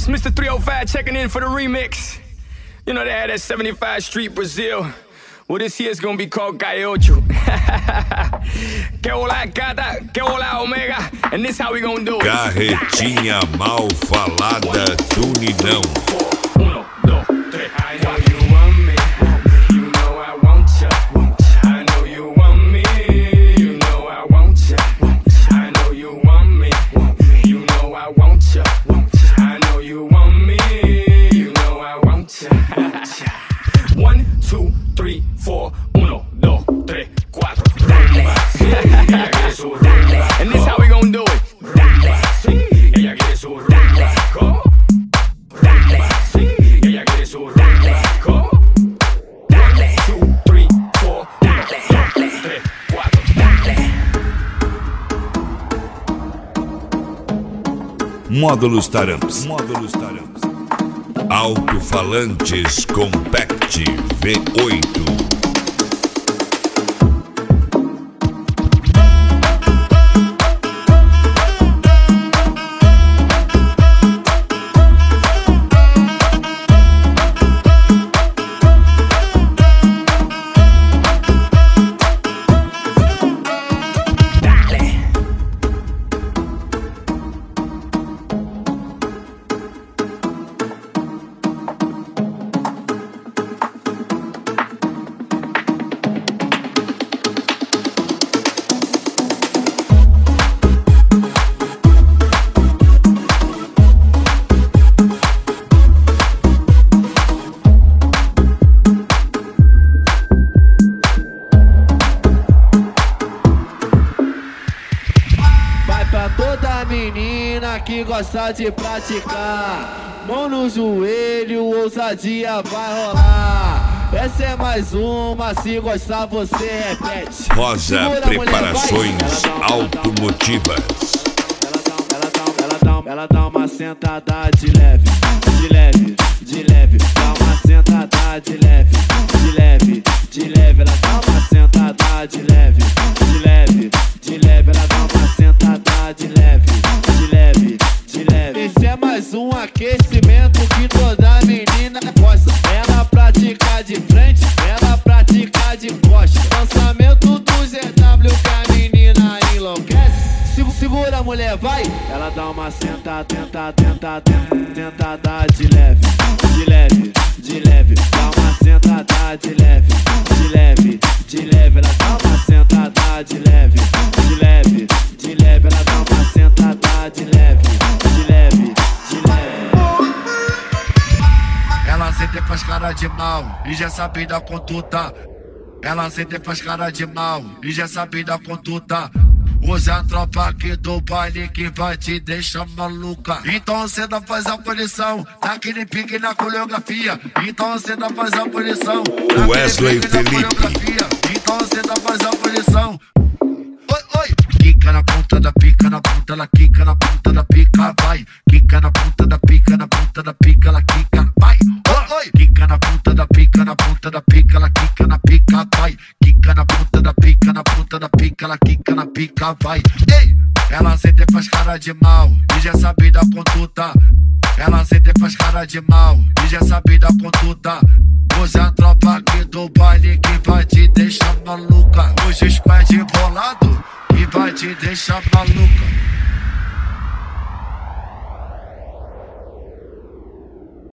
It's Mr. 305 checking in for the remix. You know they had that 75 Street Brazil. Well, this here's gonna be called Gaiocho. Que hola gata, que hola omega. And this how we gonna do it. Carretinha mal falada do Ninão. 1, 2, 3. I know you want me. You know I want ya. I know you want me. You know I want ya. I know you want me. You know I want ya. I know you want me. You know I want ya. 1, 2, 3, 4. 1, 2, 3, 4. And this how we gonna do it. Ella quiere su rumba. Ella quiere su rumba. 1, 2, 3, 4. 3, 4. Módulos Taramps. Alto-falantes Compact V8. Toda menina que gosta de praticar, mão no joelho, ousadia vai rolar. Essa é mais uma, se gostar você repete. Rosa Segura, Preparações mulher, Automotivas. Ela dá uma sentada de leve, de leve, de leve. Dá uma sentada de leve, de leve, de leve. Ela dá uma sentada de leve, de leve, de leve. Ela dá uma sentada de leve, de leve, de leve. Esse é mais um aquecimento que toda menina gosta. Ela pratica de frente, ela pratica de costa. Lançamento do ZW que a menina enlouquece. Segura, mulher, vai! Ela dá uma sentada, sentada de leve, de leve, de leve. Dá uma sentada de leve, de leve, de leve. Ela dá uma sentada de leve, de leve, de leve. Ela dá uma sentada de leve, de leve, de leve. Ela sempre faz cara de mal e já sabe da conduta. Ela sempre faz cara de mal e já sabe da conduta. Usa a tropa aqui do baile que vai te deixar maluca. Então cê não faz a punição, naquele pique na coreografia. Então cê não faz a punição, Wesley Felipe. Então cê não faz a punição. Oi, oi. Quica na ponta da pica, na ponta ela quica, na ponta da pica, vai. Quica na ponta da pica, na ponta da pica, ela quica, vai. Oi, oi. Quica na ponta da pica, na ponta da pica, ela quica na pica, vai. Quica na ponta da pica, na ponta da pica, ela quica na pica, vai. Ei! Ela sempre faz cara de mal e já sabe da conduta. Ela sempre faz cara de mal e já sabe da conduta. Usa a tropa aqui do baile que vai te deixar maluca. Hoje squad bolado que vai te deixar maluca.